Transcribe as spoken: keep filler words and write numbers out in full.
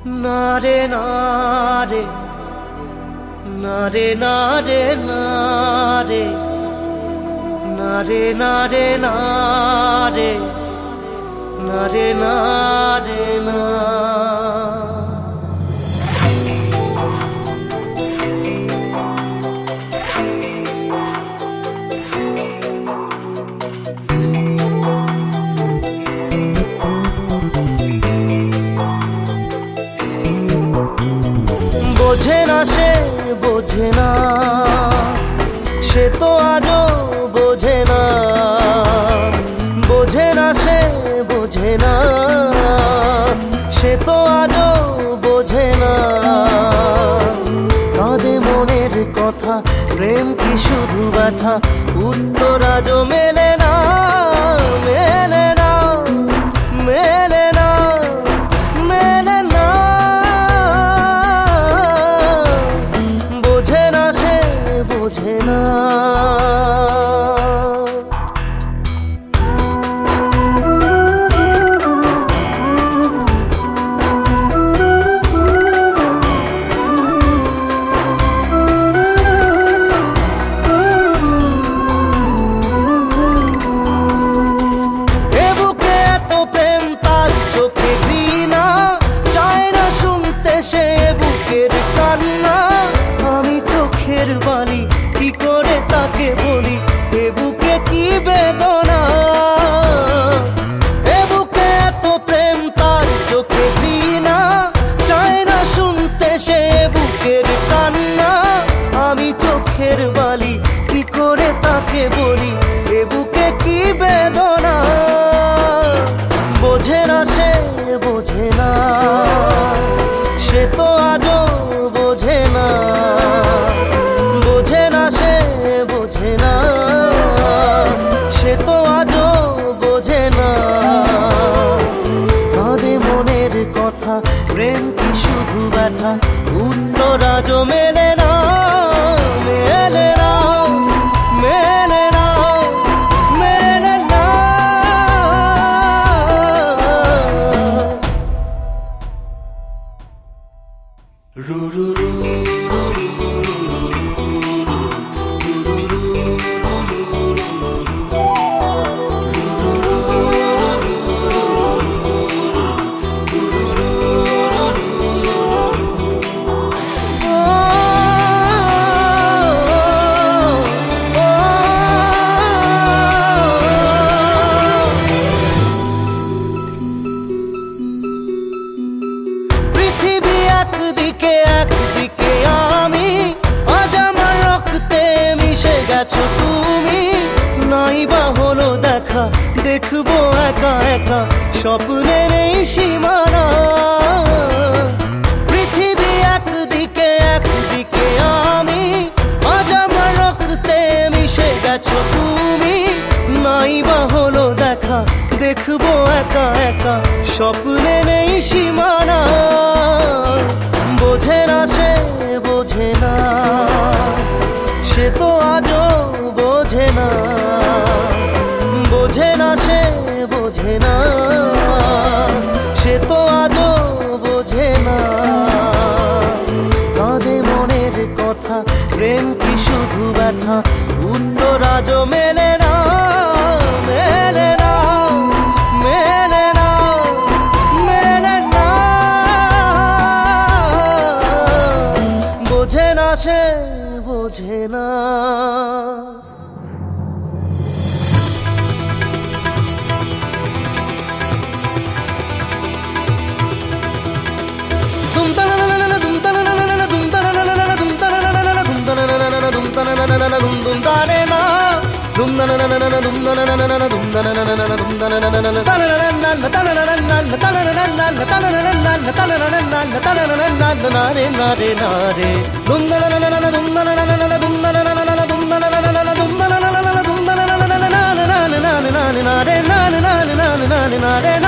নারে নারে নারে নারে নারে নারে নারে নারে নারে নারে না বোঝে না সে বোঝে না সে তো আজও বোঝে না বোঝে না সে বোঝে না সে তো আজও বোঝে না কাঁদে মনের কথা প্রেম কি শুধু ব্যথা উত্তর আজও মেলে না মেলে না মেলে না মেলে না বোঝে না সে বোঝে না বাণী কি করে তাকে বলি এ বুকে কি বেদনা এ বুকে এত প্রেম তার চোখে ঘৃণা চায় না শুনতে সে বুকের কান্না আমি চোখের বালি কি করে তাকে বলি এ বুকে কি বেদনা বোঝে না সে বোঝে না সে তো আজও বোঝে না বোঝে না সে বোঝে না সে তো আজও বোঝে না কাঁদে মনের কথা প্রেম কি শুধু ব্যথা উত্তর আজও মেলে না মেলে না মেলে না মেলে না রু রু রু একদিকে একদিকে আমি আজ আমার রক্তে মিশে গেছো তুমি নাই বা হলো দেখা দেখবো একা একা স্বপ্নের এই সীমানা পৃথিবী একদিকে একদিকে আমি আজ আমার রক্তে মিশে গেছো তুমি নাই বা হলো দেখা দেখবো একা একা স্বপ্নের এই সীমানা বোঝে না সে বোঝে না সে তো আজও বোঝে না বোঝে না সে বোঝে না সে তো আজও বোঝে না কাঁদে মনের কথা প্রেম কি শুধু ব্যথা উত্তর আজও মেলে না মেলে না মেলে না মেলে না বোঝে না সে বোঝে না নারে